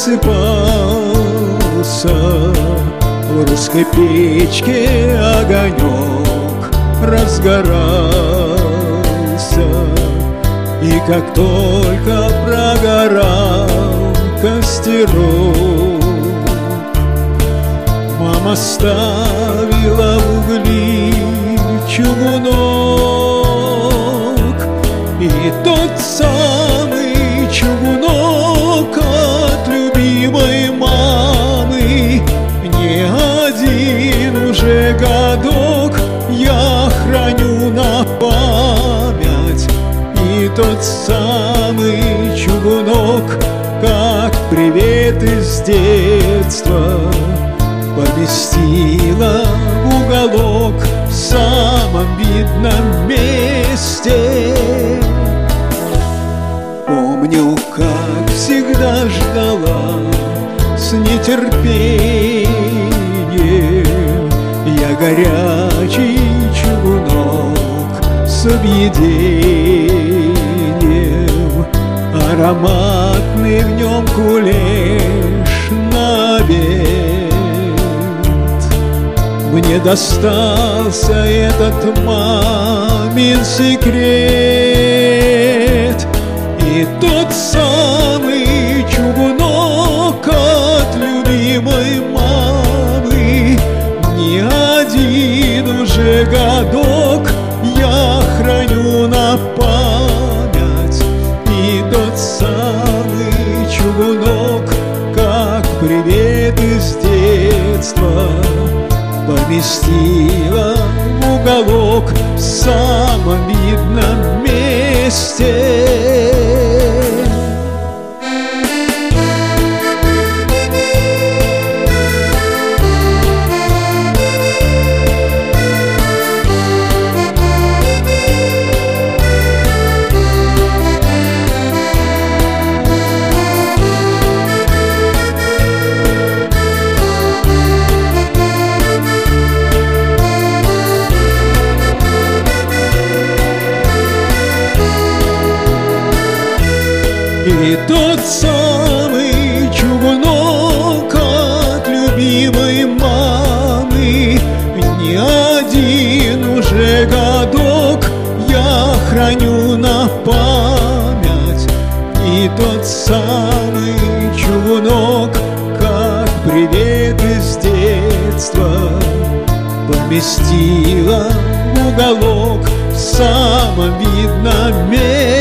просыпался, в русской печке огонек разгорался. И как только прогорал костерок, мама ставила в угли чугунок, и тот самый чугунок от любимой мамы не один уже годок я храню на память. И тот самый чугунок, как привет из детства, поместила в уголок в самом видном месте. Помню, как всегда ждала с нетерпением я горячий чугунок с объедением. Ароматный в нем кулеш на обед. Мне достался этот мамин секрет, и тот самый чугунок от любимой мамы не один уже годок я храню на память. И тот самый чугунок, как привет из детства, поместила в уголок в самом видном месте. И тот самый чугунок от любимой мамы не один уже годок я храню на память. И тот самый чугунок, как привет из детства, поместила в уголок в самом видном месте.